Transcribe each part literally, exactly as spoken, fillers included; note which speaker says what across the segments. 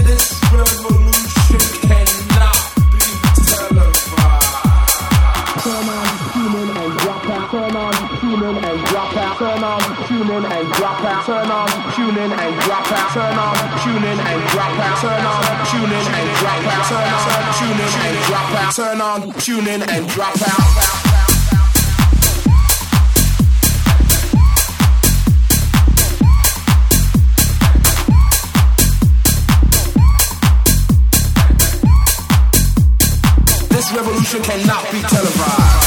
Speaker 1: Turn on, tune in and drop out. This revolution cannot be televised.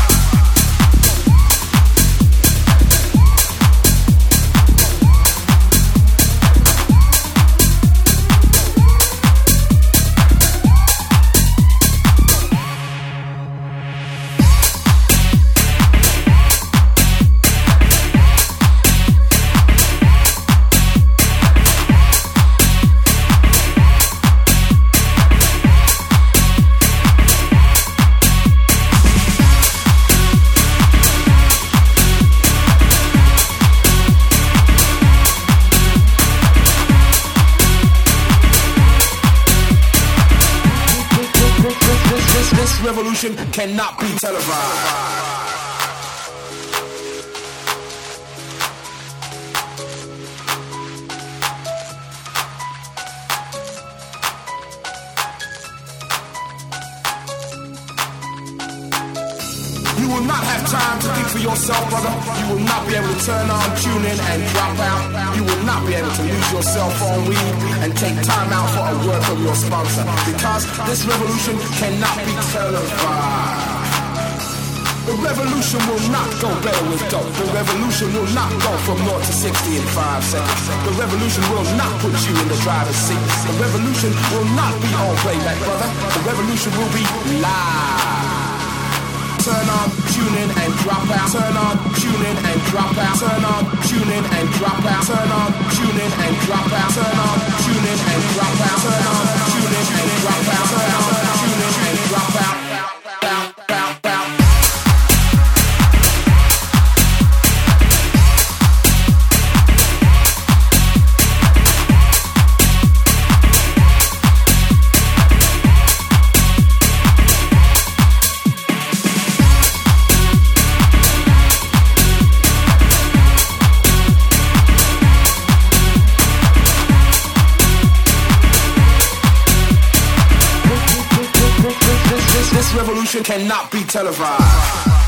Speaker 1: Revolution cannot be televised. You will not have time to think for yourself, brother. You will not be able to turn on, tune in, and drop out. You will not be able to lose your cell phone weed and take time out for a word from your sponsor, because this revolution cannot be televised. The revolution will not go better with dope. The revolution will not go from zero to sixty in five seconds. The revolution will not put you in the driver's seat. The revolution will not be on playback, brother. The revolution will be live. Turn on, tune in, and drop out. Turn on, tune in, and drop out. Turn on, tune in, and drop out. Turn on, tune in, and drop out. Turn on, tune in, and drop out. Turn on, tune in, and drop out. Turn on, tune in, and drop out. This revolution cannot be televised.